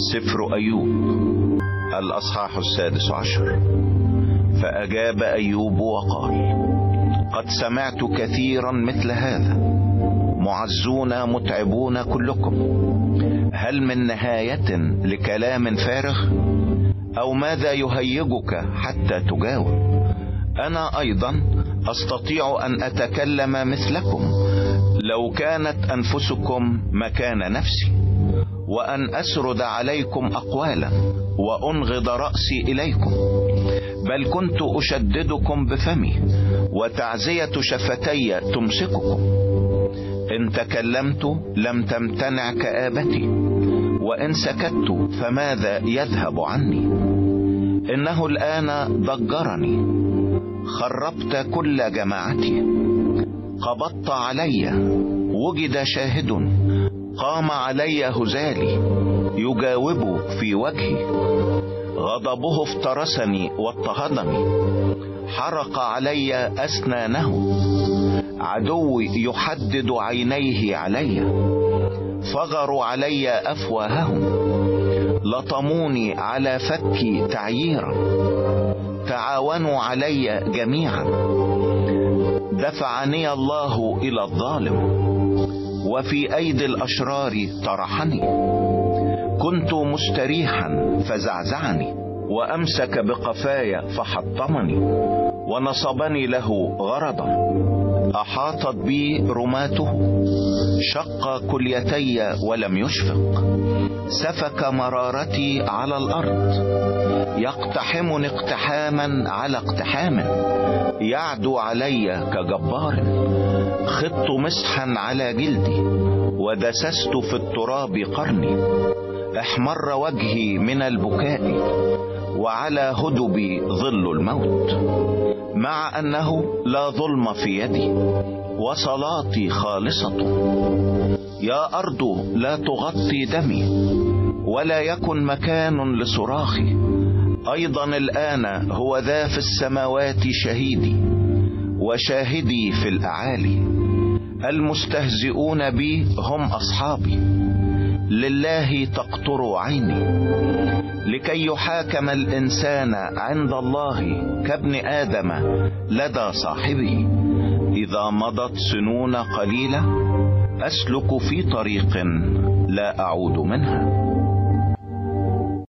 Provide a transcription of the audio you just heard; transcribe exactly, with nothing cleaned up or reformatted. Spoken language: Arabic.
سفر أيوب الأصحاح السادس عشر. فأجاب أيوب وقال: قد سمعت كثيرا مثل هذا، معزون متعبون كلكم، هل من نهاية لكلام فارغ؟ أو ماذا يهيجك حتى تجاوب؟ أنا أيضا أستطيع أن أتكلم مثلكم لو كانت أنفسكم مكان نفسي، وأن أسرد عليكم أقوالا وأنغض رأسي إليكم، بل كنت أشددكم بفمي، وتعزية شفتي تمسككم. إن تكلمت لم تمتنع كآبتي، وإن سكت فماذا يذهب عني؟ إنه الآن ضجرني، خربت كل جماعتي، قبضت علي، وجد شاهد، قام علي هزالي، يجاوب في وجهي، غضبه افترسني واضطهدني، حرق علي أسنانه، عدوي يحدد عينيه علي، فغروا علي أفواههم، لطموني على فكي تعييرا، تعاونوا علي جميعا، دفعني الله إلى الظالم، وفي أيدي الأشرار طرحني، كنت مستريحا فزعزعني، وأمسك بقفاي فحطمني، ونصبني له غرضا، أحاطت بي رماته، شق كليتي ولم يشفق، سفك مرارتي على الأرض، يقتحمني اقتحاما على اقتحام، يعدو علي كجبار، خضت مسحا على جلدي، ودسست في التراب قرني، احمر وجهي من البكاء، وعلى هدبي ظل الموت، مع أنه لا ظلم في يدي، وصلاتي خالصة. يا أرض لا تغطي دمي، ولا يكن مكان لصراخي، أيضا الآن هو ذا في السماوات شهيدي، وشاهدي في الأعالي، المستهزئون بي هم أصحابي، لله تقطر عيني، لكي يحاكم الإنسان عند الله كابن آدم لدى صاحبه. إذا مضت سنون قليلة أسلك في طريق لا أعود منها.